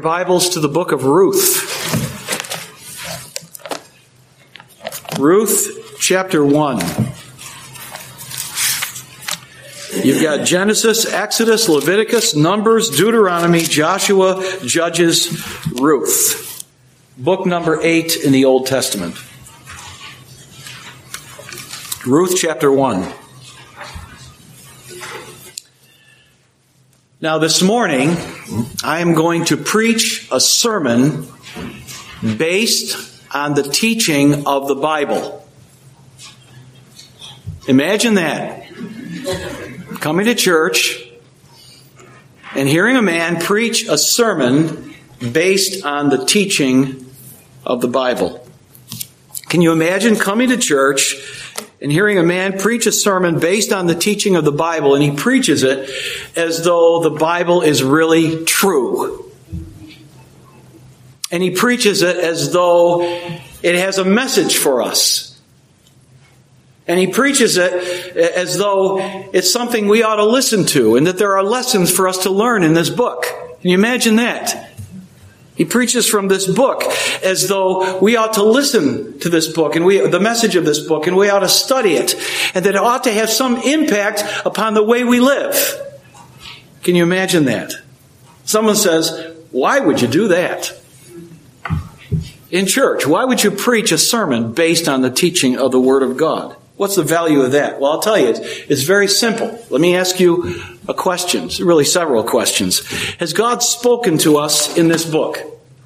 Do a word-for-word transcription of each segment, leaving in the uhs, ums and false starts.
Bibles to the book of Ruth. Ruth chapter one. You've got Genesis, Exodus, Leviticus, Numbers, Deuteronomy, Joshua, Judges, Ruth. Book number eight in the Old Testament. Ruth chapter one. Now this morning, I am going to preach a sermon based on the teaching of the Bible. Imagine that. Coming to church and hearing a man preach a sermon based on the teaching of the Bible. Can you imagine coming to church and hearing a man preach a sermon based on the teaching of the Bible, and he preaches it as though the Bible is really true? And he preaches it as though it has a message for us. And he preaches it as though it's something we ought to listen to, and that there are lessons for us to learn in this book. Can you imagine that? He preaches from this book as though we ought to listen to this book and we, the message of this book, and we ought to study it, and that it ought to have some impact upon the way we live. Can you imagine that? Someone says, why would you do that? In church, why would you preach a sermon based on the teaching of the Word of God? What's the value of that? Well, I'll tell you, it's, it's very simple. Let me ask you a question, really several questions. Has God spoken to us in this book?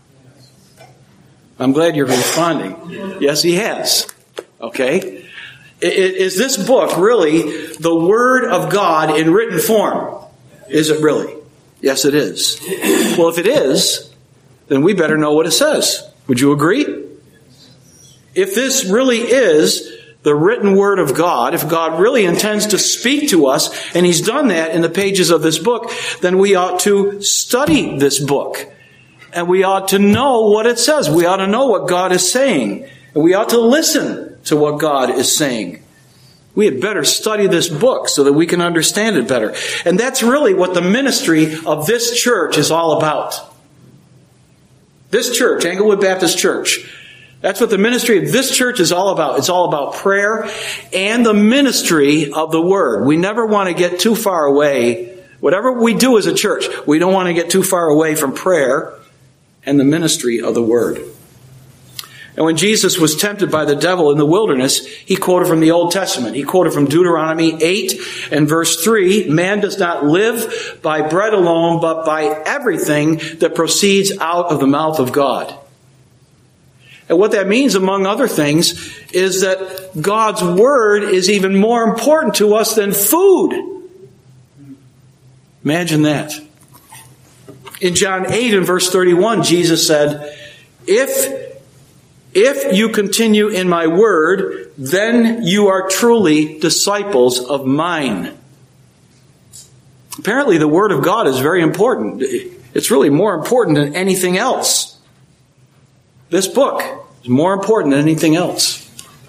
I'm glad you're responding. Yes, He has. Okay? Is this book really the Word of God in written form? Is it really? Yes, it is. Well, if it is, then we better know what it says. Would you agree? If this really is the written Word of God, if God really intends to speak to us, and He's done that in the pages of this book, then we ought to study this book. And we ought to know what it says. We ought to know what God is saying. And we ought to listen to what God is saying. We had better study this book so that we can understand it better. And that's really what the ministry of this church is all about. This church, Englewood Baptist Church, that's what the ministry of this church is all about. It's all about prayer and the ministry of the Word. We never want to get too far away. Whatever we do as a church, we don't want to get too far away from prayer and the ministry of the Word. And when Jesus was tempted by the devil in the wilderness, he quoted from the Old Testament. He quoted from Deuteronomy eight and verse three, man does not live by bread alone, but by everything that proceeds out of the mouth of God. And what that means, among other things, is that God's Word is even more important to us than food. Imagine that. In John eight and verse thirty-one, Jesus said, If, if you continue in my word, then you are truly disciples of mine. Apparently, the Word of God is very important. It's really more important than anything else. This book is more important than anything else.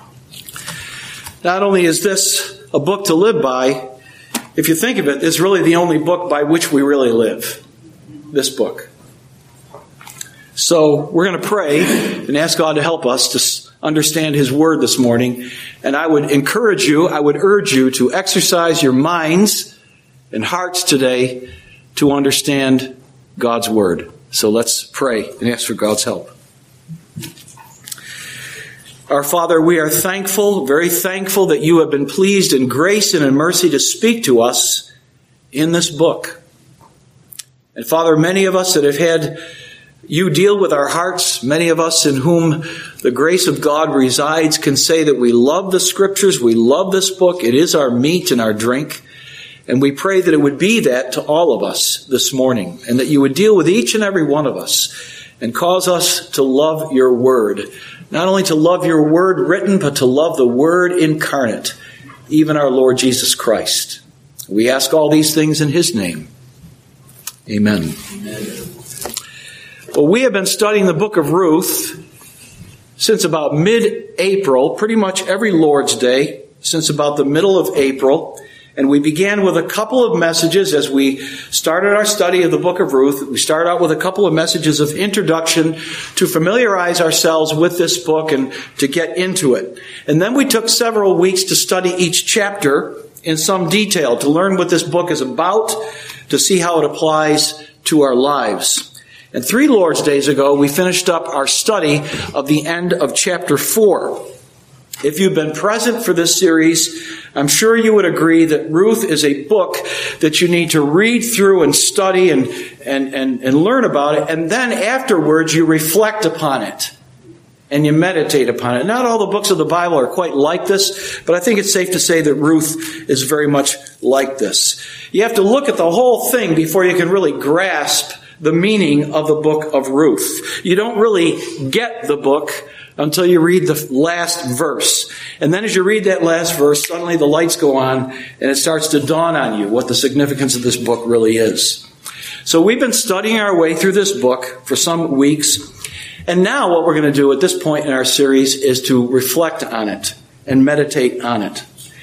Not only is this a book to live by, if you think of it, it's really the only book by which we really live. This book. So we're going to pray and ask God to help us to understand His Word this morning. And I would encourage you, I would urge you to exercise your minds and hearts today to understand God's Word. So let's pray and ask for God's help. Our Father, we are thankful, very thankful that you have been pleased in grace and in mercy to speak to us in this book. And Father, many of us that have had you deal with our hearts, many of us in whom the grace of God resides, can say that we love the Scriptures, we love this book, it is our meat and our drink. And we pray that it would be that to all of us this morning, and that you would deal with each and every one of us and cause us to love your Word. Not only to love your Word written, but to love the Word incarnate, even our Lord Jesus Christ. We ask all these things in His name. Amen. Amen. Well, we have been studying the book of Ruth since about mid-April, pretty much every Lord's Day, since about the middle of April. And we began with a couple of messages as we started our study of the book of Ruth. We started out with a couple of messages of introduction to familiarize ourselves with this book and to get into it. And then we took several weeks to study each chapter in some detail, to learn what this book is about, to see how it applies to our lives. And three Lord's Days ago, we finished up our study of the end of chapter four. If you've been present for this series, I'm sure you would agree that Ruth is a book that you need to read through and study and, and, and, and learn about it. And then afterwards, you reflect upon it and you meditate upon it. Not all the books of the Bible are quite like this, but I think it's safe to say that Ruth is very much like this. You have to look at the whole thing before you can really grasp the meaning of the book of Ruth. You don't really get the book until you read the last verse. And then as you read that last verse, suddenly the lights go on and it starts to dawn on you what the significance of this book really is. So we've been studying our way through this book for some weeks. And now what we're going to do at this point in our series is to reflect on it and meditate on it.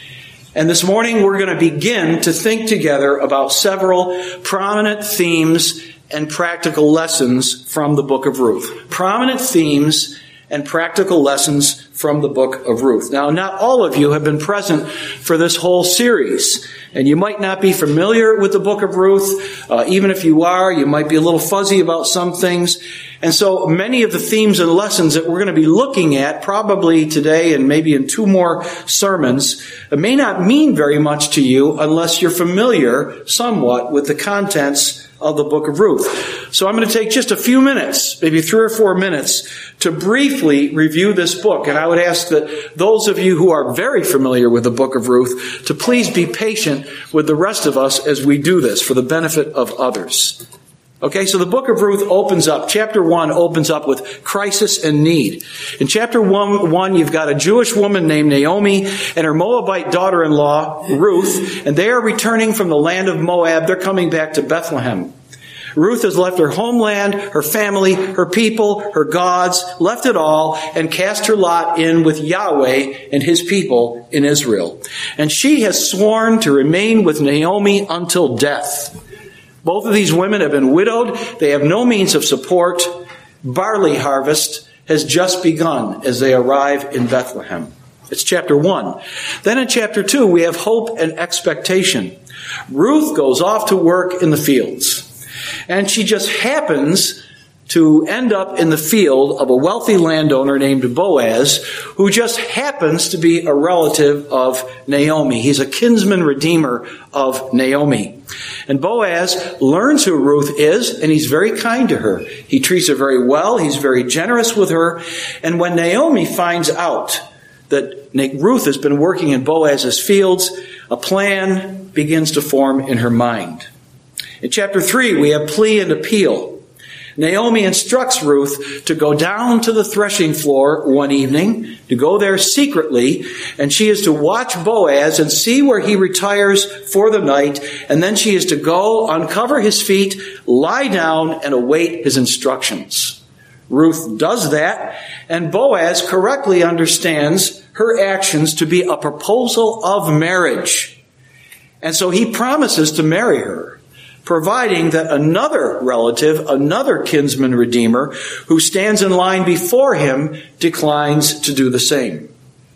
And this morning we're going to begin to think together about several prominent themes and practical lessons from the book of Ruth. Prominent themes and practical lessons from the book of Ruth. Now, not all of you have been present for this whole series, and you might not be familiar with the book of Ruth. Uh, even if you are, you might be a little fuzzy about some things. And so many of the themes and lessons that we're going to be looking at probably today and maybe in two more sermons may not mean very much to you unless you're familiar somewhat with the contents of the book of Ruth. So I'm going to take just a few minutes, maybe three or four minutes, to briefly review this book. And I would ask that those of you who are very familiar with the book of Ruth to please be patient with the rest of us as we do this for the benefit of others. Okay, so the book of Ruth opens up, chapter one opens up with crisis and need. In chapter one, one, you've got a Jewish woman named Naomi and her Moabite daughter-in-law, Ruth, and they are returning from the land of Moab. They're coming back to Bethlehem. Ruth has left her homeland, her family, her people, her gods, left it all, and cast her lot in with Yahweh and his people in Israel. And she has sworn to remain with Naomi until death. Both of these women have been widowed. They have no means of support. Barley harvest has just begun as they arrive in Bethlehem. It's chapter one. Then in chapter two, we have hope and expectation. Ruth goes off to work in the fields. And she just happens to end up in the field of a wealthy landowner named Boaz, who just happens to be a relative of Naomi. He's a kinsman redeemer of Naomi. And Boaz learns who Ruth is, and he's very kind to her. He treats her very well. He's very generous with her. And when Naomi finds out that Ruth has been working in Boaz's fields, a plan begins to form in her mind. In chapter three, we have plea and appeal. Naomi instructs Ruth to go down to the threshing floor one evening, to go there secretly, and she is to watch Boaz and see where he retires for the night, and then she is to go, uncover his feet, lie down, and await his instructions. Ruth does that, and Boaz correctly understands her actions to be a proposal of marriage. And so he promises to marry her, providing that another relative, another kinsman redeemer, who stands in line before him, declines to do the same.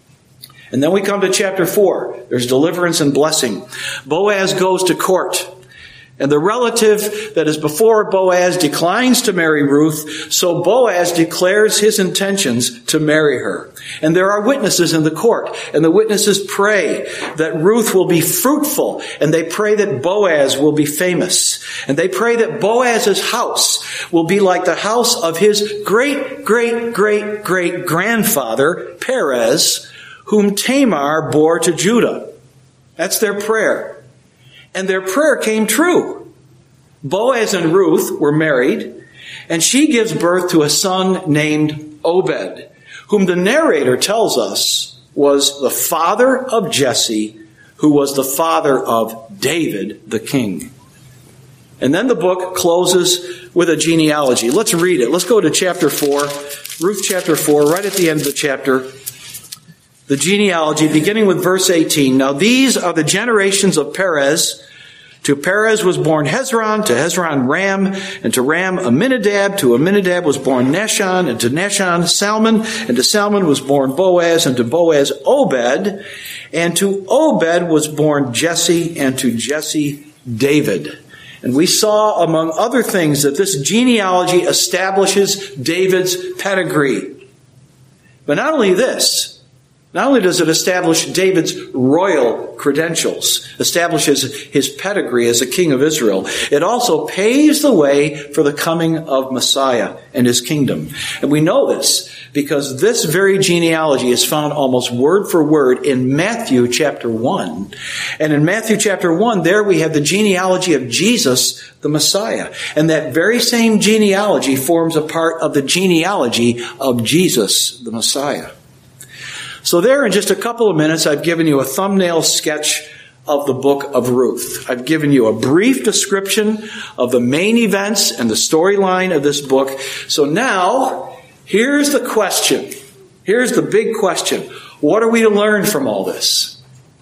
And then we come to chapter four. There's deliverance and blessing. Boaz goes to court. And the relative that is before Boaz declines to marry Ruth, so Boaz declares his intentions to marry her. And there are witnesses in the court, and the witnesses pray that Ruth will be fruitful, and they pray that Boaz will be famous. And they pray that Boaz's house will be like the house of his great, great, great, great grandfather, Perez, whom Tamar bore to Judah. That's their prayer. And their prayer came true. Boaz and Ruth were married, and she gives birth to a son named Obed, whom the narrator tells us was the father of Jesse, who was the father of David the king. And then the book closes with a genealogy. Let's read it. Let's go to chapter four, Ruth chapter four, right at the end of the chapter. the genealogy, beginning with verse eighteen. Now these are the generations of Perez. To Perez was born Hezron, to Hezron Ram, and to Ram Amminadab, to Amminadab was born Nahshon, and to Nahshon Salmon, and to Salmon was born Boaz, and to Boaz Obed, and to Obed was born Jesse, and to Jesse David. And we saw, among other things, that this genealogy establishes David's pedigree. But not only this, not only does it establish David's royal credentials, establishes his pedigree as a king of Israel, it also paves the way for the coming of Messiah and his kingdom. And we know this because this very genealogy is found almost word for word in Matthew chapter one. And in Matthew chapter one, there we have the genealogy of Jesus, the Messiah. And that very same genealogy forms a part of the genealogy of Jesus, the Messiah. So there, in just a couple of minutes, I've given you a thumbnail sketch of the book of Ruth. I've given you a brief description of the main events and the storyline of this book. So now, here's the question. Here's the big question. What are we to learn from all this?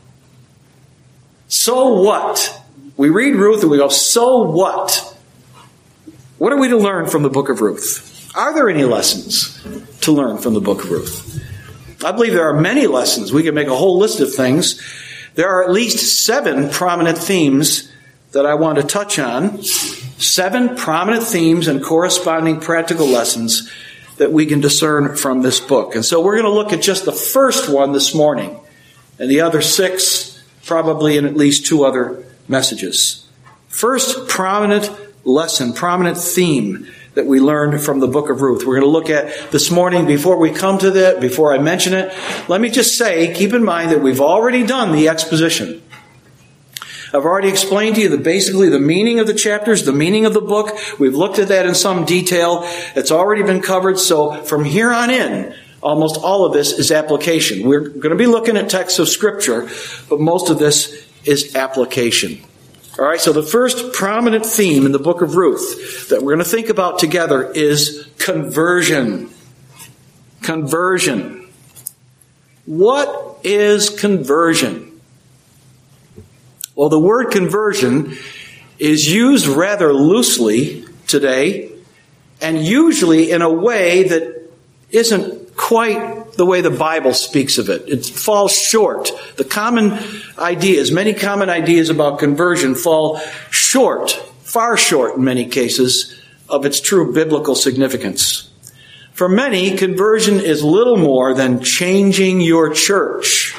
So what? We read Ruth and we go, so what? What are we to learn from the book of Ruth? Are there any lessons to learn from the book of Ruth? I believe there are many lessons. We can make a whole list of things. There are at least seven prominent themes that I want to touch on. Seven prominent themes and corresponding practical lessons that we can discern from this book. And so we're going to look at just the first one this morning, and the other six probably in at least two other messages. First prominent lesson, prominent theme that we learned from the book of Ruth. We're going to look at this morning. Before we come to that, before I mention it, let me just say, keep in mind that we've already done the exposition. I've already explained to you the, basically the meaning of the chapters, the meaning of the book. We've looked at that in some detail. It's already been covered. So from here on in, almost all of this is application. We're going to be looking at texts of Scripture, but most of this is application. All right, so the first prominent theme in the book of Ruth that we're going to think about together is conversion. Conversion. What is conversion? Well, the word conversion is used rather loosely today, and usually in a way that isn't quite the way the Bible speaks of it. It falls short. The common ideas, many common ideas about conversion fall short, far short in many cases, of its true biblical significance. For many, conversion is little more than changing your church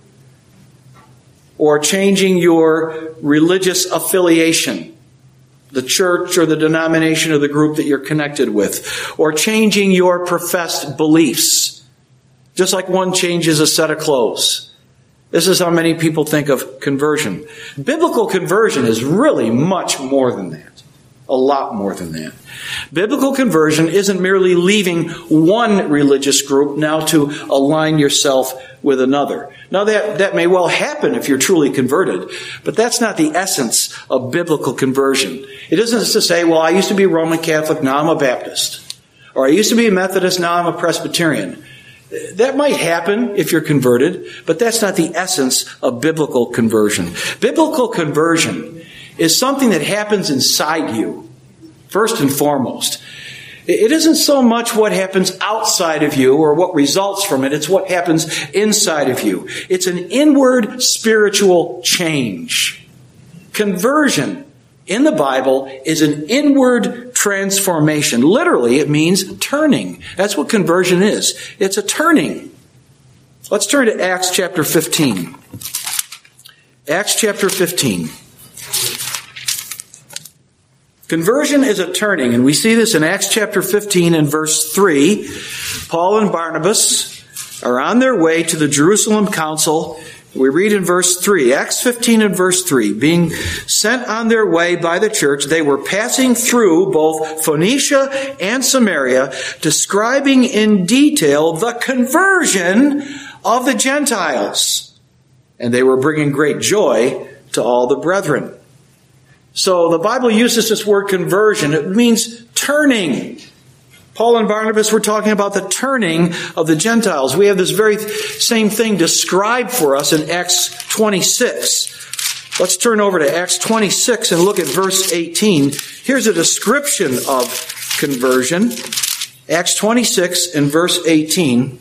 or changing your religious affiliation, the church or the denomination or the group that you're connected with, or changing your professed beliefs, just like one changes a set of clothes. This is how many people think of conversion. Biblical conversion is really much more than that. A lot more than that. Biblical conversion isn't merely leaving one religious group now to align yourself with another. Now that, that may well happen if you're truly converted, but that's not the essence of biblical conversion. It isn't to say, well, I used to be Roman Catholic, now I'm a Baptist. Or I used to be a Methodist, now I'm a Presbyterian. That might happen if you're converted, but that's not the essence of biblical conversion. Biblical conversion is something that happens inside you, first and foremost. It isn't so much what happens outside of you or what results from it. It's what happens inside of you. It's an inward spiritual change. Conversion in the Bible is an inward transformation. Literally, it means turning. That's what conversion is. It's a turning. Let's turn to Acts chapter fifteen. Acts chapter fifteen. Conversion is a turning, and we see this in Acts chapter fifteen and verse three. Paul and Barnabas are on their way to the Jerusalem council. We read in verse three, Acts fifteen and verse three, being sent on their way by the church, they were passing through both Phoenicia and Samaria, describing in detail the conversion of the Gentiles. And they were bringing great joy to all the brethren. So the Bible uses this word conversion. It means turning. Paul and Barnabas were talking about the turning of the Gentiles. We have this very same thing described for us in Acts twenty-six. Let's turn over to Acts twenty-six and look at verse eighteen. Here's a description of conversion. Acts twenty-six and verse eighteen.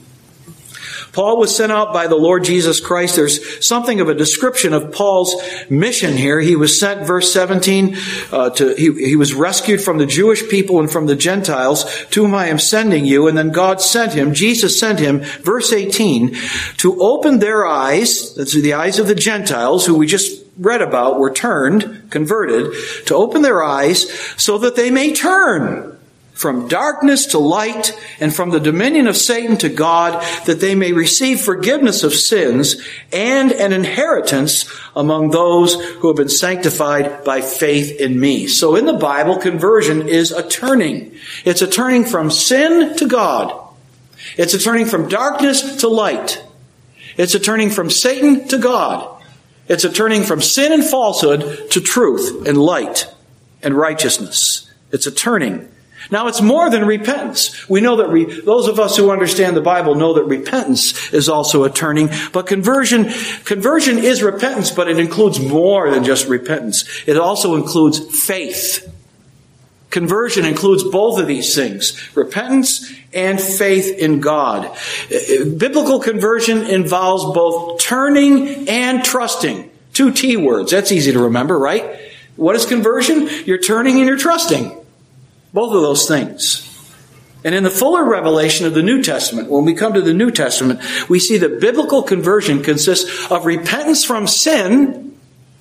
Paul was sent out by the Lord Jesus Christ. There's something of a description of Paul's mission here. He was sent, verse seventeen, uh, to he, he was rescued from the Jewish people and from the Gentiles, to whom I am sending you. And then God sent him, Jesus sent him, verse eighteen, to open their eyes, that's the eyes of the Gentiles, who we just read about, were turned, converted, to open their eyes so that they may turn from darkness to light, and from the dominion of Satan to God, that they may receive forgiveness of sins and an inheritance among those who have been sanctified by faith in me. So in the Bible, conversion is a turning. It's a turning from sin to God. It's a turning from darkness to light. It's a turning from Satan to God. It's a turning from sin and falsehood to truth and light and righteousness. It's a turning. Now, it's more than repentance. We know that re- those of us who understand the Bible know that repentance is also a turning. But conversion, conversion is repentance, but it includes more than just repentance. It also includes faith. Conversion includes both of these things, repentance and faith in God. Biblical conversion involves both turning and trusting. Two T words. That's easy to remember, right? What is conversion? You're turning and you're trusting. Both of those things. And in the fuller revelation of the New Testament, when we come to the New Testament, we see that biblical conversion consists of repentance from sin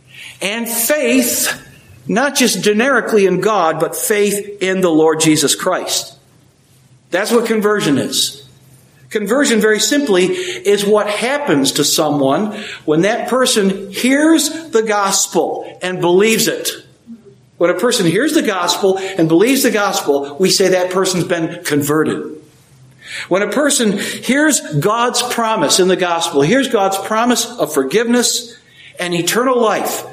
and faith, not just generically in God, but faith in the Lord Jesus Christ. That's what conversion is. Conversion, very simply, is what happens to someone when that person hears the gospel and believes it. When a person hears the gospel and believes the gospel, we say that person's been converted. When a person hears God's promise in the gospel, hears God's promise of forgiveness and eternal life.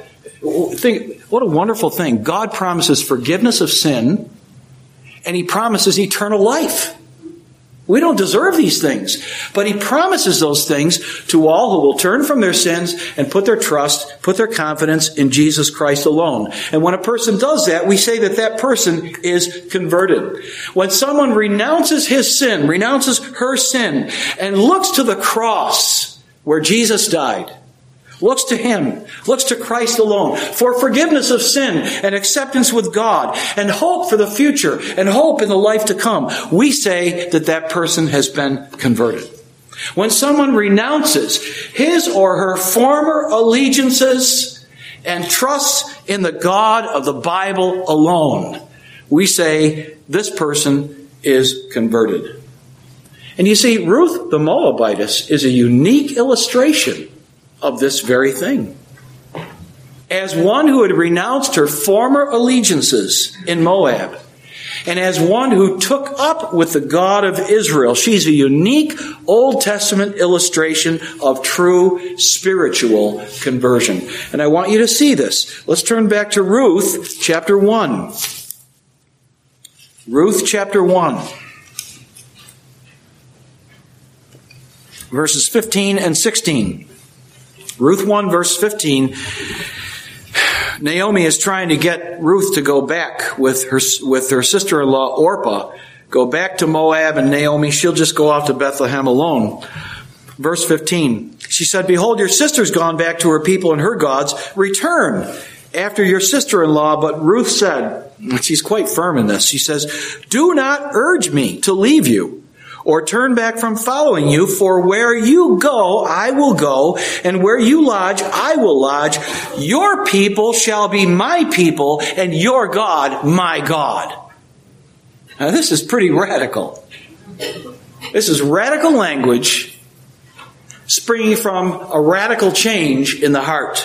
Think, what a wonderful thing. God promises forgiveness of sin, and He promises eternal life. We don't deserve these things, but He promises those things to all who will turn from their sins and put their trust, put their confidence in Jesus Christ alone. And when a person does that, we say that that person is converted. When someone renounces his sin, renounces her sin, and looks to the cross where Jesus died, looks to Him, looks to Christ alone for forgiveness of sin and acceptance with God and hope for the future and hope in the life to come, we say that that person has been converted. When someone renounces his or her former allegiances and trusts in the God of the Bible alone, we say this person is converted. And you see, Ruth the Moabitess is a unique illustration of this very thing. As one who had renounced her former allegiances in Moab, and as one who took up with the God of Israel, she's a unique Old Testament illustration of true spiritual conversion. And I want you to see this. Let's turn back to Ruth chapter one. Ruth chapter one. Verses fifteen and sixteen. Ruth one, verse fifteen, Naomi is trying to get Ruth to go back with her with her sister-in-law Orpah. Go back to Moab, and Naomi, she'll just go off to Bethlehem alone. Verse fifteen, she said, "Behold, your sister's gone back to her people and her gods. Return after your sister-in-law." But Ruth said, and she's quite firm in this, she says, "Do not urge me to leave you or turn back from following you, for where you go, I will go, and where you lodge, I will lodge. Your people shall be my people, and your God, my God." Now, this is pretty radical. This is radical language springing from a radical change in the heart.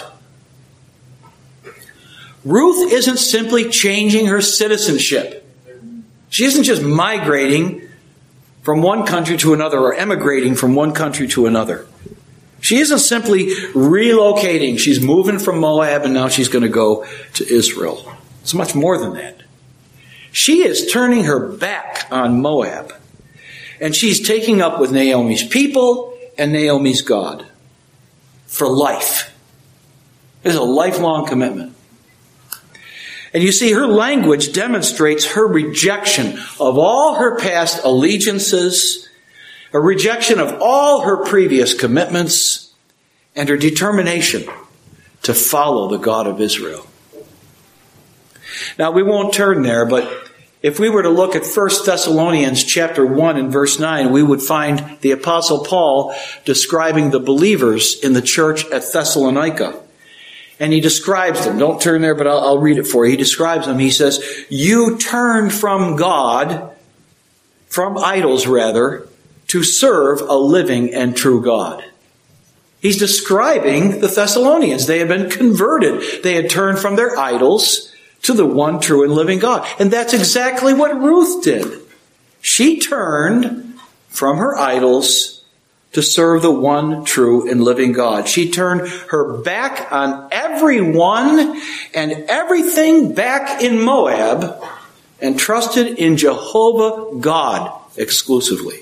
Ruth isn't simply changing her citizenship. She isn't just migrating from one country to another or emigrating from one country to another. She isn't simply relocating. She's moving from Moab and now she's going to go to Israel. It's much more than that. She is turning her back on Moab. And she's taking up with Naomi's people and Naomi's God for life. It's a lifelong commitment. And you see, her language demonstrates her rejection of all her past allegiances, a rejection of all her previous commitments, and her determination to follow the God of Israel. Now, we won't turn there, but if we were to look at First Thessalonians chapter one and verse nine, we would find the Apostle Paul describing the believers in the church at Thessalonica. And he describes them. Don't turn there, but I'll, I'll read it for you. He describes them. He says, you turned from God, from idols rather, to serve a living and true God. He's describing the Thessalonians. They had been converted. They had turned from their idols to the one true and living God. And that's exactly what Ruth did. She turned from her idols to serve the one true and living God. She turned her back on everyone and everything back in Moab and trusted in Jehovah God exclusively.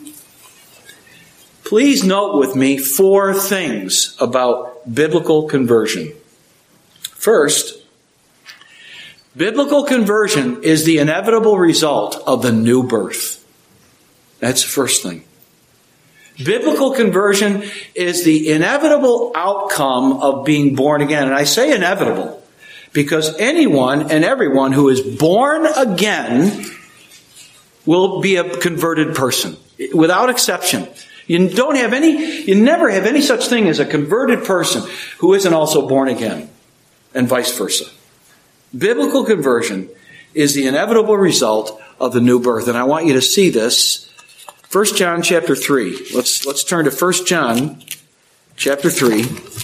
Please note with me four things about biblical conversion. First, biblical conversion is the inevitable result of the new birth. That's the first thing. Biblical conversion is the inevitable outcome of being born again. And I say inevitable because anyone and everyone who is born again will be a converted person, without exception. You don't have any, you never have any such thing as a converted person who isn't also born again, and vice versa. Biblical conversion is the inevitable result of the new birth. And I want you to see this. First John chapter three. Let's, let's turn to First John chapter three.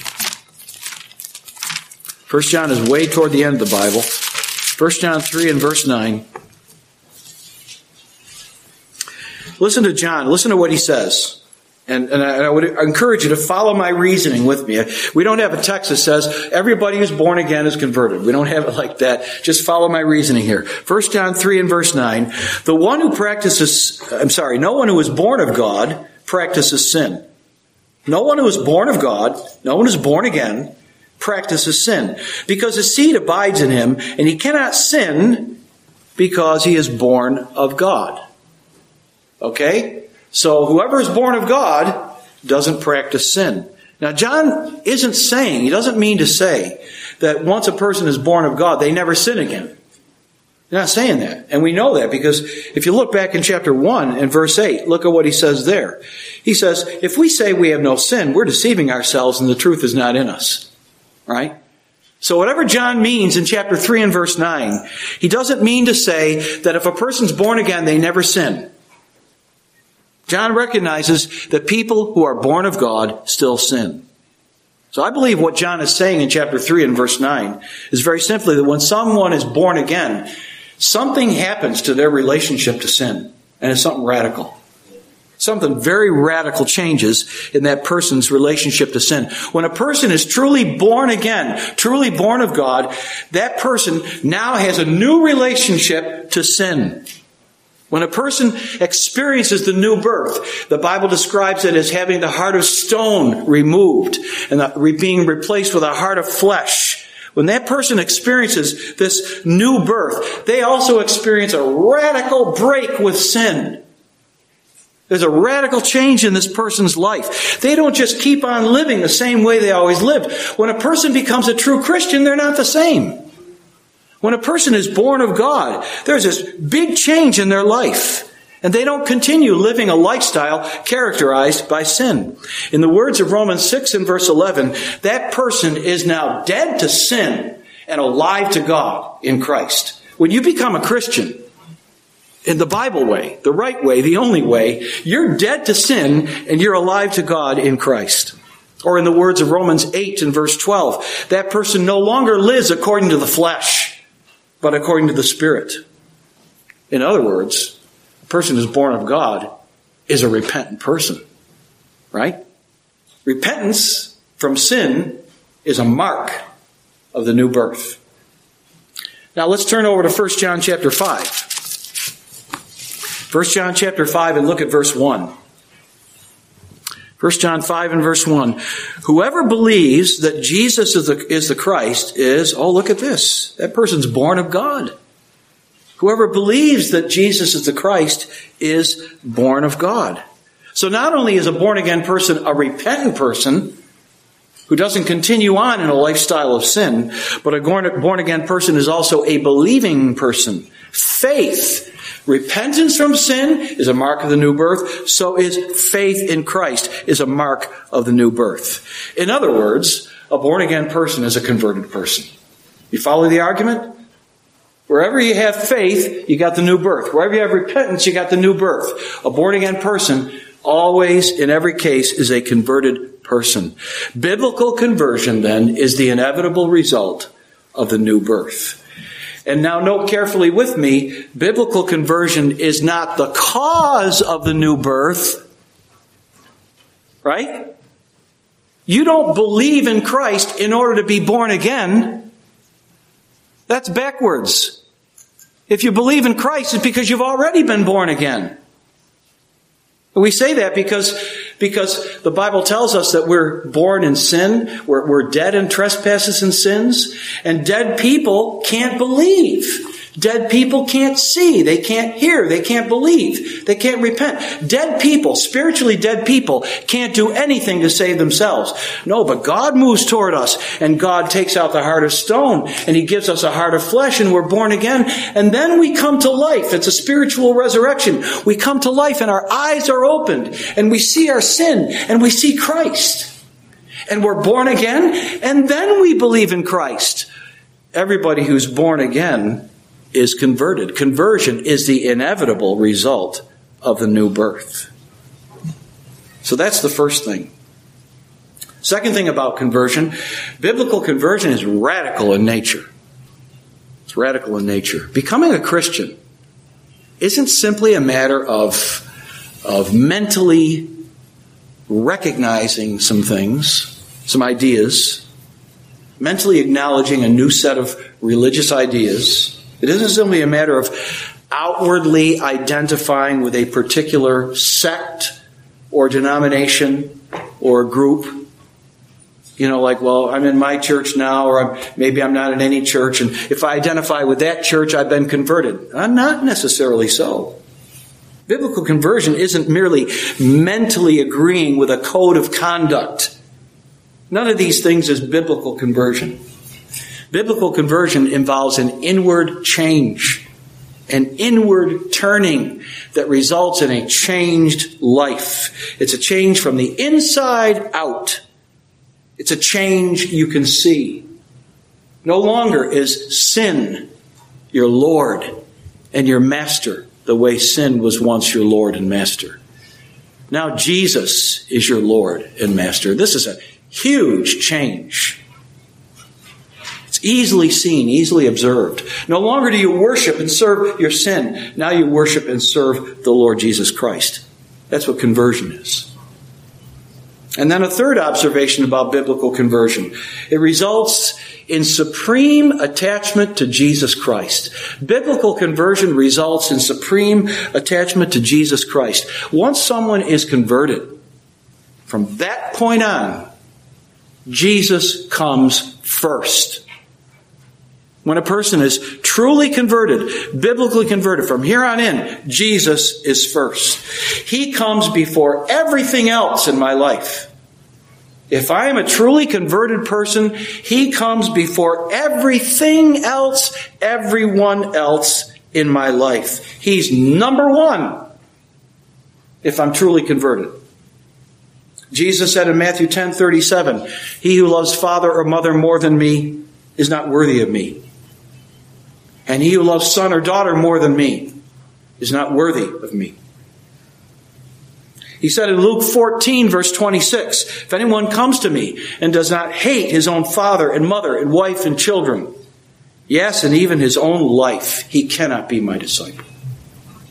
First John is way toward the end of the Bible. First John three and verse nine. Listen to John. Listen to what he says. And, and, I, and I would encourage you to follow my reasoning with me. We don't have a text that says everybody who's born again is converted. We don't have it like that. Just follow my reasoning here. First John three and verse nine. The one who practices, I'm sorry, no one who is born of God practices sin. No one who is born of God, no one who is born again, practices sin. Because the seed abides in him, and he cannot sin because he is born of God. Okay? So whoever is born of God doesn't practice sin. Now, John isn't saying, he doesn't mean to say that once a person is born of God, they never sin again. He's not saying that. And we know that because if you look back in chapter one and verse eight, look at what he says there. He says, if we say we have no sin, we're deceiving ourselves and the truth is not in us. Right? So whatever John means in chapter three and verse nine, he doesn't mean to say that if a person's born again, they never sin. John recognizes that people who are born of God still sin. So I believe what John is saying in chapter three and verse nine is very simply that when someone is born again, something happens to their relationship to sin. And it's something radical. Something very radical changes in that person's relationship to sin. When a person is truly born again, truly born of God, that person now has a new relationship to sin. When a person experiences the new birth, the Bible describes it as having the heart of stone removed and being replaced with a heart of flesh. When that person experiences this new birth, they also experience a radical break with sin. There's a radical change in this person's life. They don't just keep on living the same way they always lived. When a person becomes a true Christian, they're not the same. When a person is born of God, there's this big change in their life. And they don't continue living a lifestyle characterized by sin. In the words of Romans six and verse eleven, that person is now dead to sin and alive to God in Christ. When you become a Christian, in the Bible way, the right way, the only way, you're dead to sin and you're alive to God in Christ. Or in the words of Romans eight and verse twelve, that person no longer lives according to the flesh, but according to the Spirit. In other words, a person who's born of God is a repentant person. Right? Repentance from sin is a mark of the new birth. Now let's turn over to First John chapter five. First John chapter five and look at verse one. First John five and verse one. Whoever believes that Jesus is the, is the Christ is, oh, look at this. That person's born of God. Whoever believes that Jesus is the Christ is born of God. So not only is a born-again person a repentant person who doesn't continue on in a lifestyle of sin, but a born-again person is also a believing person. Faith. Repentance from sin is a mark of the new birth. So is faith in Christ is a mark of the new birth. In other words, a born-again person is a converted person. You follow the argument? Wherever you have faith, you got the new birth. Wherever you have repentance, you got the new birth. A born-again person always, in every case, is a converted person. Biblical conversion, then, is the inevitable result of the new birth. And now note carefully with me, biblical conversion is not the cause of the new birth. Right? You don't believe in Christ in order to be born again. That's backwards. If you believe in Christ, it's because you've already been born again. We say that because, because the Bible tells us that we're born in sin, we're, we're dead in trespasses and sins, and dead people can't believe. Dead people can't see, they can't hear, they can't believe, they can't repent. Dead people, spiritually dead people, can't do anything to save themselves. No, but God moves toward us, and God takes out the heart of stone, and He gives us a heart of flesh, and we're born again, and then we come to life. It's a spiritual resurrection. We come to life, and our eyes are opened, and we see our sin, and we see Christ. And we're born again, and then we believe in Christ. Everybody who's born again is converted. Conversion is the inevitable result of the new birth. So that's the first thing. Second thing about conversion, biblical conversion is radical in nature. It's radical in nature. Becoming a Christian isn't simply a matter of, of mentally recognizing some things, some ideas, mentally acknowledging a new set of religious ideas. It isn't simply a matter of outwardly identifying with a particular sect or denomination or group. You know, like, well, I'm in my church now, or I'm, maybe I'm not in any church, and if I identify with that church, I've been converted. I'm not necessarily so. Biblical conversion isn't merely mentally agreeing with a code of conduct. None of these things is biblical conversion. Biblical conversion involves an inward change, an inward turning that results in a changed life. It's a change from the inside out. It's a change you can see. No longer is sin your Lord and your master the way sin was once your Lord and master. Now Jesus is your Lord and master. This is a huge change. Easily seen, easily observed. No longer do you worship and serve your sin. Now you worship and serve the Lord Jesus Christ. That's what conversion is. And then a third observation about biblical conversion. It results in supreme attachment to Jesus Christ. Biblical conversion results in supreme attachment to Jesus Christ. Once someone is converted, from that point on, Jesus comes first. When a person is truly converted, biblically converted, from here on in, Jesus is first. He comes before everything else in my life. If I am a truly converted person, He comes before everything else, everyone else in my life. He's number one if I'm truly converted. Jesus said in Matthew ten thirty-seven, "He who loves father or mother more than me is not worthy of me. And he who loves son or daughter more than me is not worthy of me." He said in Luke fourteen, verse twenty-six, "If anyone comes to me and does not hate his own father and mother and wife and children, yes, and even his own life, he cannot be my disciple."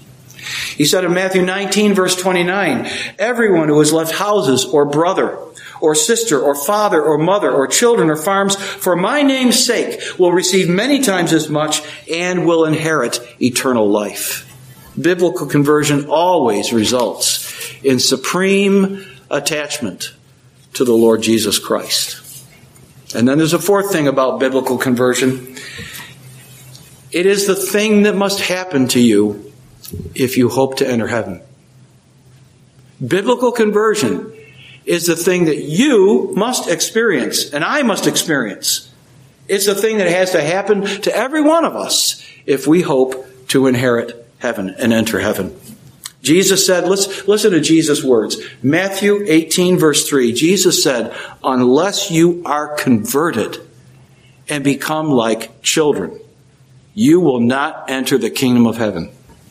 He said in Matthew nineteen, verse twenty-nine, "Everyone who has left houses or brother or sister or father or mother or children or farms for my name's sake will receive many times as much and will inherit eternal life. Biblical conversion always results in supreme attachment to the Lord Jesus Christ. And then there's a fourth thing about biblical conversion. It is the thing that must happen to you if you hope to enter heaven. Biblical conversion is the thing that you must experience, and I must experience. It's the thing that has to happen to every one of us if we hope to inherit heaven and enter heaven. Jesus said, let's listen to Jesus' words. Matthew eighteen, verse three. Jesus said, unless you are converted and become like children, you will not enter the kingdom of heaven.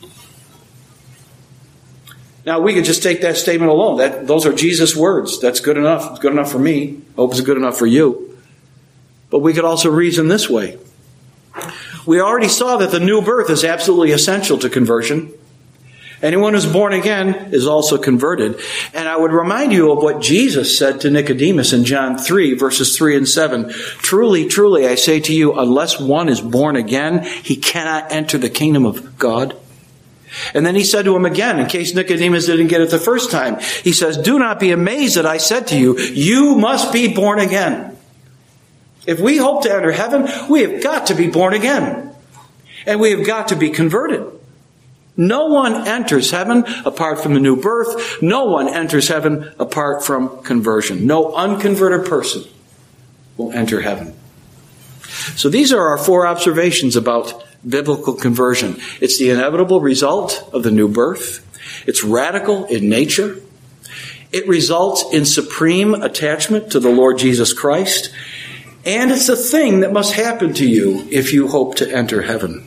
Now, we could just take that statement alone. That, those are Jesus' words. That's good enough. It's good enough for me. Hope it's good enough for you. But we could also reason this way. We already saw that the new birth is absolutely essential to conversion. Anyone who's born again is also converted. And I would remind you of what Jesus said to Nicodemus in John three, verses three and seven. Truly, truly, I say to you, unless one is born again, he cannot enter the kingdom of God. And then he said to him again, in case Nicodemus didn't get it the first time, he says, do not be amazed that I said to you, you must be born again. If we hope to enter heaven, we have got to be born again. And we have got to be converted. No one enters heaven apart from the new birth. No one enters heaven apart from conversion. No unconverted person will enter heaven. So these are our four observations about biblical conversion. It's the inevitable result of the new birth. It's radical in nature. It results in supreme attachment to the Lord Jesus Christ. And it's a thing that must happen to you if you hope to enter heaven.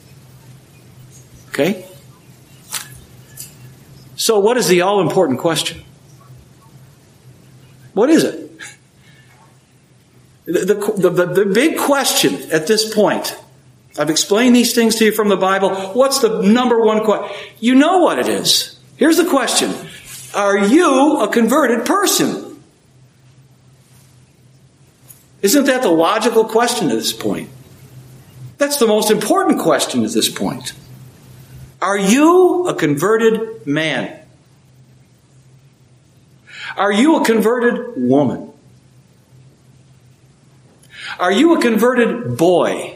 Okay? So what is the all-important question? What is it? The, the, the, the big question at this point, I've explained these things to you from the Bible. What's the number one question? You know what it is. Here's the question. Are you a converted person? Isn't that the logical question at this point? That's the most important question at this point. Are you a converted man? Are you a converted woman? Are you a converted boy?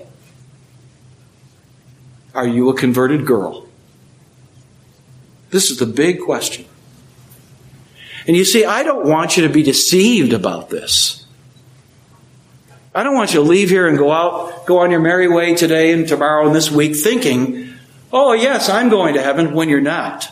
Are you a converted girl? This is the big question. And you see, I don't want you to be deceived about this. I don't want you to leave here and go out, go on your merry way today and tomorrow and this week thinking, oh yes, I'm going to heaven, when you're not.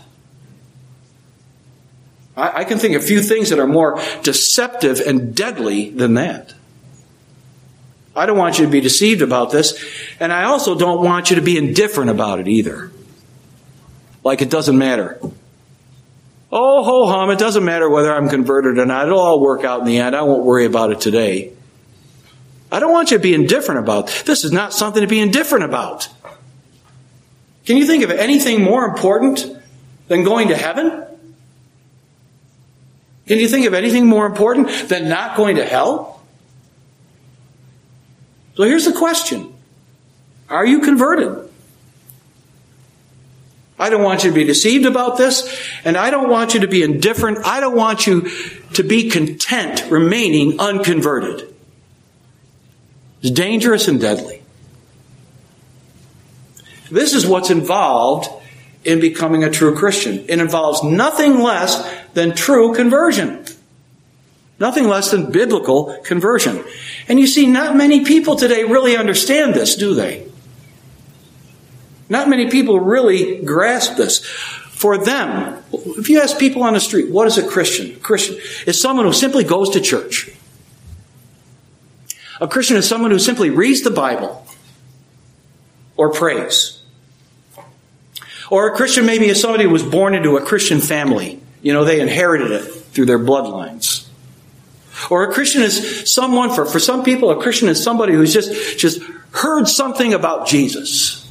I, I can think of a few things that are more deceptive and deadly than that. I don't want you to be deceived about this, and I also don't want you to be indifferent about it either. Like it doesn't matter. Oh, ho hum, it doesn't matter whether I'm converted or not. It'll all work out in the end. I won't worry about it today. I don't want you to be indifferent about it. This is not something to be indifferent about. Can you think of anything more important than going to heaven? Can you think of anything more important than not going to hell? So here's the question. Are you converted? I don't want you to be deceived about this, and I don't want you to be indifferent. I don't want you to be content remaining unconverted. It's dangerous and deadly. This is what's involved in becoming a true Christian. It involves nothing less than true conversion. Nothing less than biblical conversion. And you see, not many people today really understand this, do they? Not many people really grasp this. For them, if you ask people on the street, what is a Christian? A Christian is someone who simply goes to church. A Christian is someone who simply reads the Bible or prays. Or a Christian maybe is somebody who was born into a Christian family. You know, they inherited it through their bloodlines. Or a Christian is someone, for, for some people, a Christian is somebody who's just, just heard something about Jesus.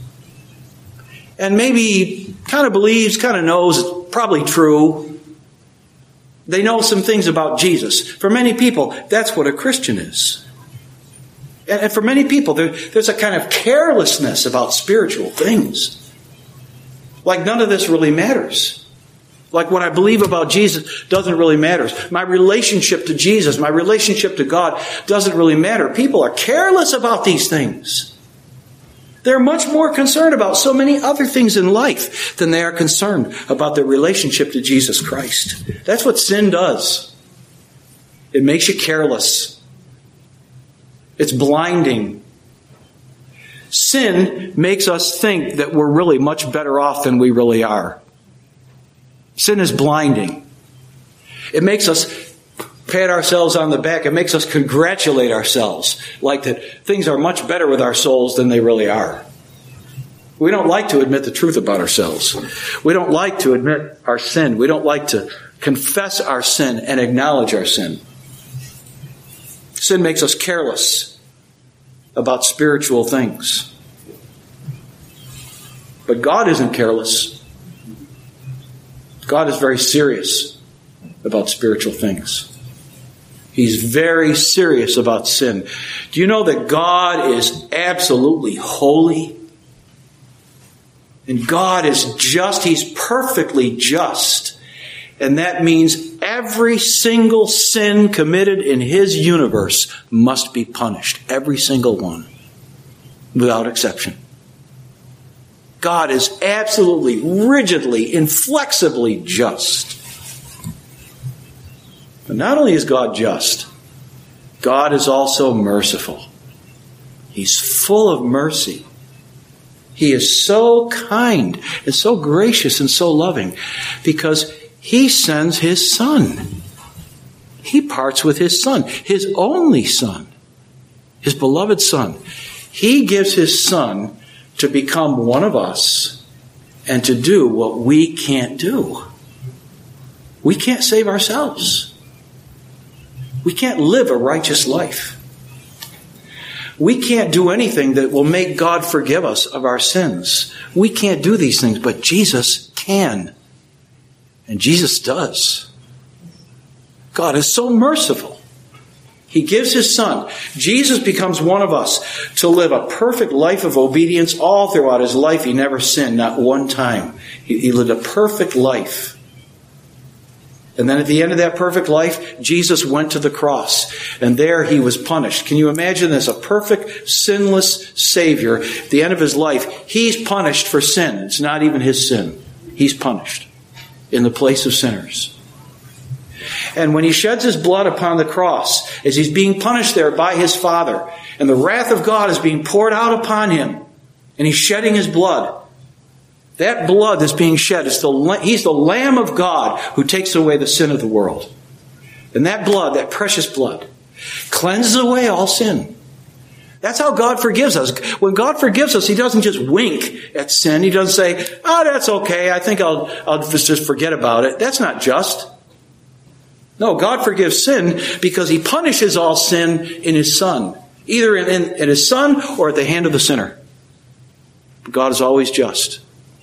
And maybe kind of believes, kind of knows it's probably true. They know some things about Jesus. For many people, that's what a Christian is. And for many people, there, there's a kind of carelessness about spiritual things. Like none of this really matters. Like what I believe about Jesus doesn't really matter. My relationship to Jesus, my relationship to God doesn't really matter. People are careless about these things. They're much more concerned about so many other things in life than they are concerned about their relationship to Jesus Christ. That's what sin does. It makes you careless. It's blinding. Sin makes us think that we're really much better off than we really are. Sin is blinding. It makes us pat ourselves on the back. It makes us congratulate ourselves like that things are much better with our souls than they really are. We don't like to admit the truth about ourselves. We don't like to admit our sin. We don't like to confess our sin and acknowledge our sin. Sin makes us careless about spiritual things. But God isn't careless. God is very serious about spiritual things. He's very serious about sin. Do you know that God is absolutely holy? And God is just. He's perfectly just. And that means every single sin committed in His universe must be punished. Every single one. Without exception. God is absolutely, rigidly, inflexibly just. But not only is God just, God is also merciful. He's full of mercy. He is so kind and so gracious and so loving because He sends His Son. He parts with His Son, His only Son, His beloved Son. He gives His Son to become one of us and to do what we can't do. We can't save ourselves. We can't live a righteous life. We can't do anything that will make God forgive us of our sins. We can't do these things, but Jesus can. And Jesus does. God is so merciful. He gives His Son. Jesus becomes one of us to live a perfect life of obedience all throughout His life. He never sinned, not one time. He, he lived a perfect life. And then at the end of that perfect life, Jesus went to the cross. And there He was punished. Can you imagine this? A perfect, sinless Savior. At the end of His life, He's punished for sin. It's not even His sin. He's punished in the place of sinners. And when He sheds His blood upon the cross, as He's being punished there by His Father, and the wrath of God is being poured out upon Him, and He's shedding His blood, that blood that's being shed, is the, He's the Lamb of God who takes away the sin of the world. And that blood, that precious blood, cleanses away all sin. That's how God forgives us. When God forgives us, He doesn't just wink at sin. He doesn't say, oh, that's okay, I think I'll, I'll just forget about it. That's not just. No, God forgives sin because He punishes all sin in His Son. Either in, in, in His Son or at the hand of the sinner. God is always just.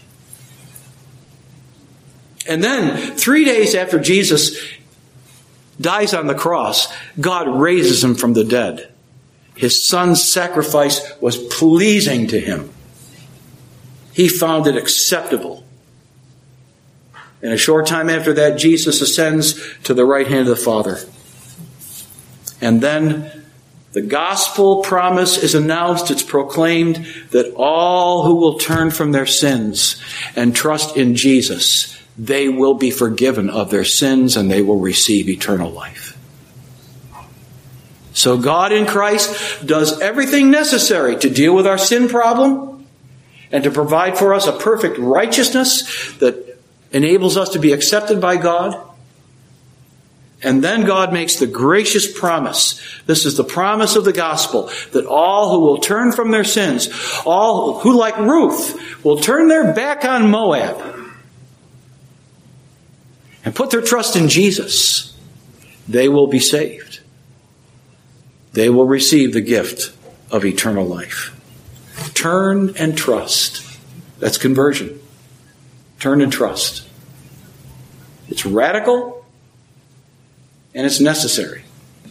And then, three days after Jesus dies on the cross, God raises Him from the dead. His Son's sacrifice was pleasing to Him. He found it acceptable. And a short time after that, Jesus ascends to the right hand of the Father. And then the gospel promise is announced. It's proclaimed that all who will turn from their sins and trust in Jesus, they will be forgiven of their sins and they will receive eternal life. So God in Christ does everything necessary to deal with our sin problem and to provide for us a perfect righteousness that enables us to be accepted by God. And then God makes the gracious promise. This is the promise of the gospel, that all who will turn from their sins, all who, like Ruth, will turn their back on Moab and put their trust in Jesus, they will be saved. They will receive the gift of eternal life. Turn and trust. That's conversion. Turn and trust. It's radical. And it's necessary.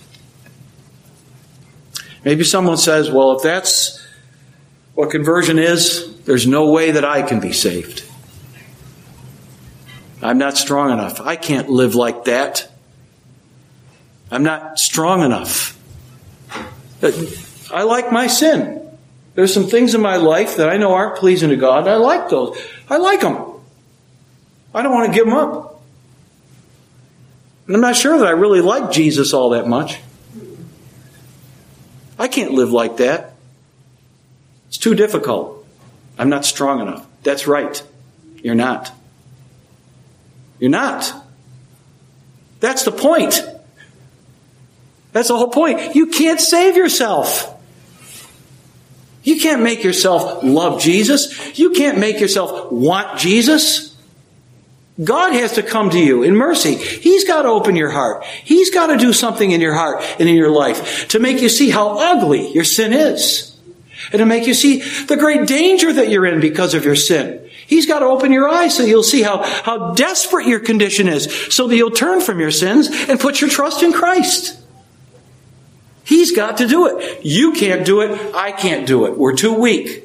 Maybe someone says, well, if that's what conversion is, there's no way that I can be saved. I'm not strong enough. I can't live like that. I'm not strong enough. I like my sin. There's some things in my life that I know aren't pleasing to God. I like those. I like them. I don't want to give them up. And I'm not sure that I really like Jesus all that much. I can't live like that. It's too difficult. I'm not strong enough. That's right. You're not. You're not. That's the point. That's the whole point. You can't save yourself. You can't make yourself love Jesus. You can't make yourself want Jesus. God has to come to you in mercy. He's got to open your heart. He's got to do something in your heart and in your life to make you see how ugly your sin is. And to make you see the great danger that you're in because of your sin. He's got to open your eyes so you'll see how, how desperate your condition is, so that you'll turn from your sins and put your trust in Christ. He's got to do it. You can't do it. I can't do it. We're too weak.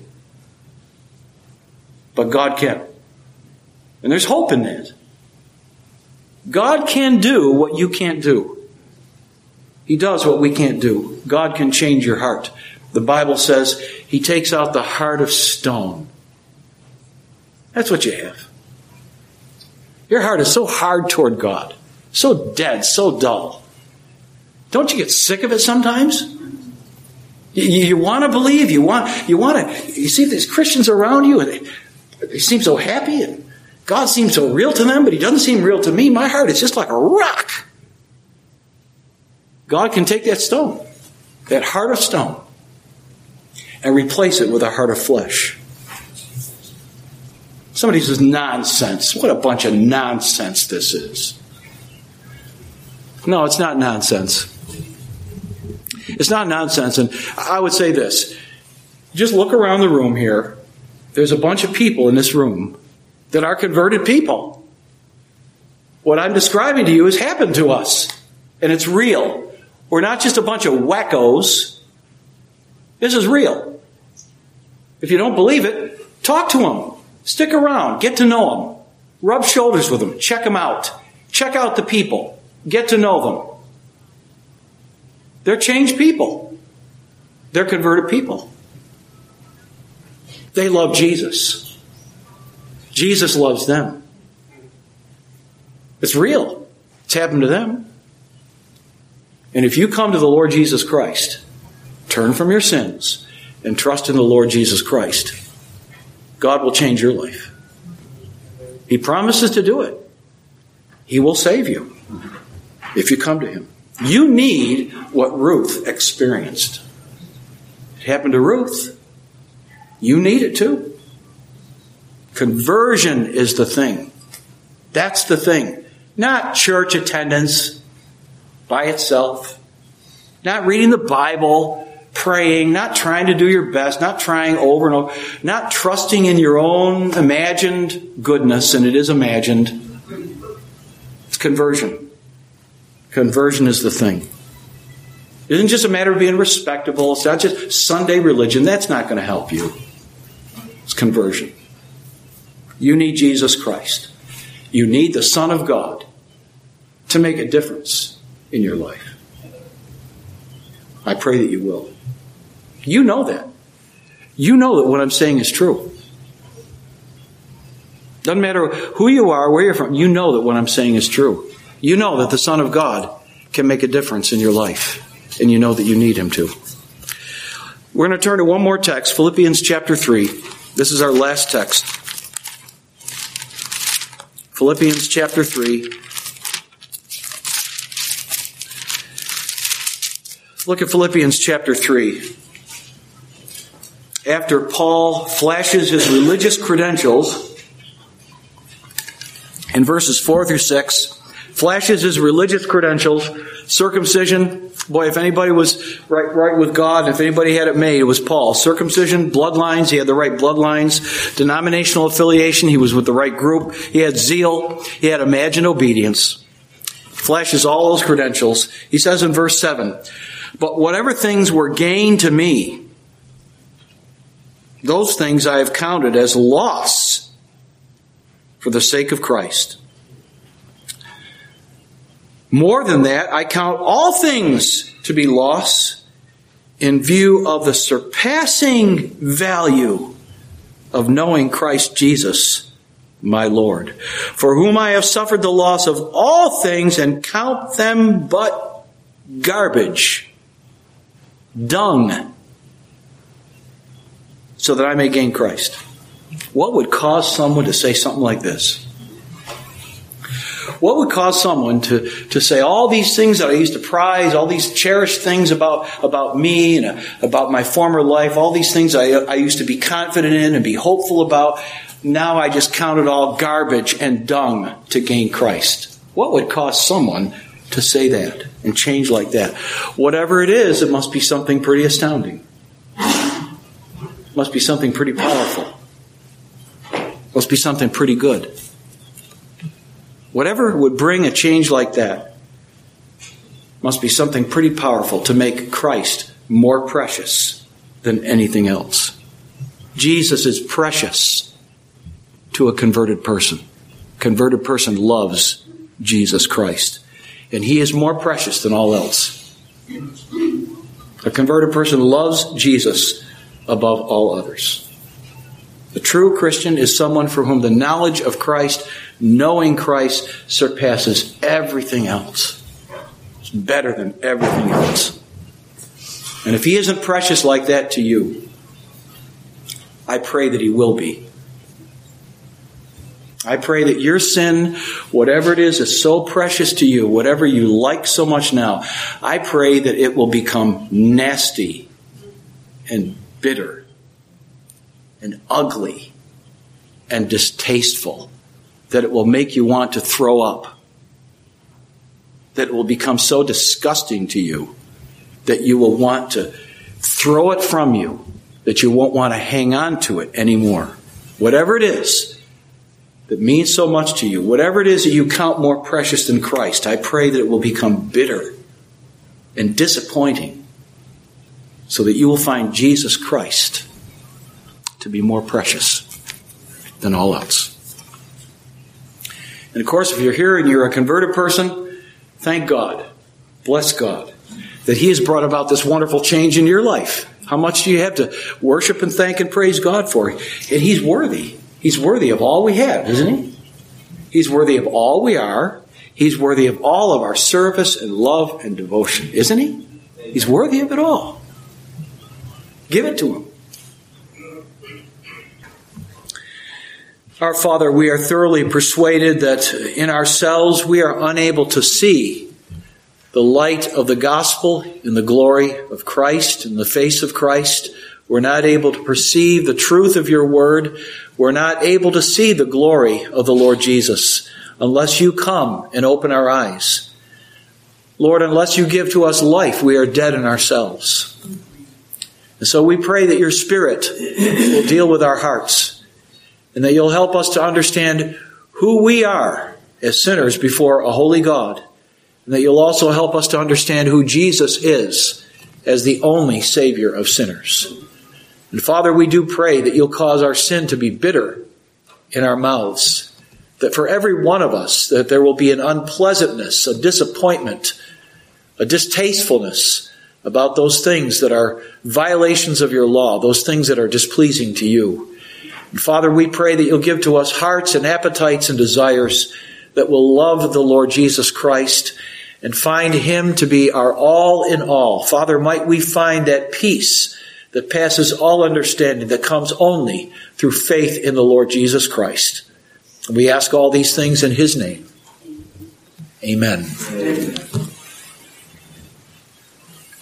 But God can. And there's hope in that. God can do what you can't do. He does what we can't do. God can change your heart. The Bible says He takes out the heart of stone. That's what you have. Your heart is so hard toward God. So dead, so dull. Don't you get sick of it sometimes? You, you want to believe. You want, you want to, you see these Christians around you and they, they seem so happy and God seems so real to them, but He doesn't seem real to me. My heart is just like a rock. God can take that stone, that heart of stone, and replace it with a heart of flesh. Somebody says, nonsense. What a bunch of nonsense this is. No, it's not nonsense. It's not nonsense. And I would say this. Just look around the room here. There's a bunch of people in this room that are converted people. What I'm describing to you has happened to us. And it's real. We're not just a bunch of wackos. This is real. If you don't believe it, talk to them. Stick around. Get to know them. Rub shoulders with them. Check them out. Check out the people. Get to know them. They're changed people. They're converted people. They love Jesus. Jesus loves them. It's real. It's happened to them. And if you come to the Lord Jesus Christ, turn from your sins, and trust in the Lord Jesus Christ, God will change your life. He promises to do it. He will save you if you come to Him. You need what Ruth experienced. It happened to Ruth. You need it too. Conversion is the thing. That's the thing. Not church attendance by itself. Not reading the Bible, praying, not trying to do your best, not trying over and over, not trusting in your own imagined goodness, and it is imagined. It's conversion. Conversion is the thing. It isn't just a matter of being respectable. It's not just Sunday religion. That's not going to help you. It's conversion. You need Jesus Christ. You need the Son of God to make a difference in your life. I pray that you will. You know that. You know that what I'm saying is true. Doesn't matter who you are, where you're from. You know that what I'm saying is true. You know that the Son of God can make a difference in your life. And you know that you need Him to. We're going to turn to one more text, Philippians chapter three. This is our last text. Philippians chapter three. Look at Philippians chapter three. After Paul flashes his religious credentials in verses four through six, flashes his religious credentials, circumcision. Boy, if anybody was right, right with God, if anybody had it made, it was Paul. Circumcision, bloodlines, he had the right bloodlines. Denominational affiliation, he was with the right group. He had zeal. He had imagined obedience. flashes all those credentials. He says in verse seven, but whatever things were gain to me, those things I have counted as loss for the sake of Christ. More than that, I count all things to be loss in view of the surpassing value of knowing Christ Jesus, my Lord, for whom I have suffered the loss of all things and count them but garbage, dung, so that I may gain Christ. What would cause someone to say something like this? What would cause someone to, to say all these things that I used to prize, all these cherished things about, about me and about my former life, all these things I, I used to be confident in and be hopeful about, now I just count it all garbage and dung to gain Christ? What would cause someone to say that and change like that? Whatever it is, it must be something pretty astounding. It must be something pretty powerful. It must be something pretty good. Whatever would bring a change like that must be something pretty powerful to make Christ more precious than anything else. Jesus is precious to a converted person. A converted person loves Jesus Christ, and he is more precious than all else. A converted person loves Jesus above all others. The true Christian is someone for whom the knowledge of Christ, knowing Christ, surpasses everything else. It's better than everything else. And if he isn't precious like that to you, I pray that he will be. I pray that your sin, whatever it is, is so precious to you, whatever you like so much now, I pray that it will become nasty and bitter and ugly and distasteful, that it will make you want to throw up, that it will become so disgusting to you that you will want to throw it from you, that you won't want to hang on to it anymore. Whatever it is that means so much to you, whatever it is that you count more precious than Christ, I pray that it will become bitter and disappointing so that you will find Jesus Christ to be more precious than all else. And of course, if you're here and you're a converted person, thank God, bless God, that he has brought about this wonderful change in your life. How much do you have to worship and thank and praise God for? And he's worthy. He's worthy of all we have, isn't he? He's worthy of all we are. He's worthy of all of our service and love and devotion, isn't he? He's worthy of it all. Give it to him. Our Father, we are thoroughly persuaded that in ourselves we are unable to see the light of the gospel in the glory of Christ, in the face of Christ. We're not able to perceive the truth of your word. We're not able to see the glory of the Lord Jesus unless you come and open our eyes. Lord, unless you give to us life, we are dead in ourselves. And so we pray that your Spirit will deal with our hearts, and that you'll help us to understand who we are as sinners before a holy God. And that you'll also help us to understand who Jesus is as the only Savior of sinners. And Father, we do pray that you'll cause our sin to be bitter in our mouths. That for every one of us, that there will be an unpleasantness, a disappointment, a distastefulness about those things that are violations of your law, those things that are displeasing to you. And Father, we pray that you'll give to us hearts and appetites and desires that will love the Lord Jesus Christ and find him to be our all in all. Father, might we find that peace that passes all understanding, that comes only through faith in the Lord Jesus Christ. And we ask all these things in his name. Amen. Amen.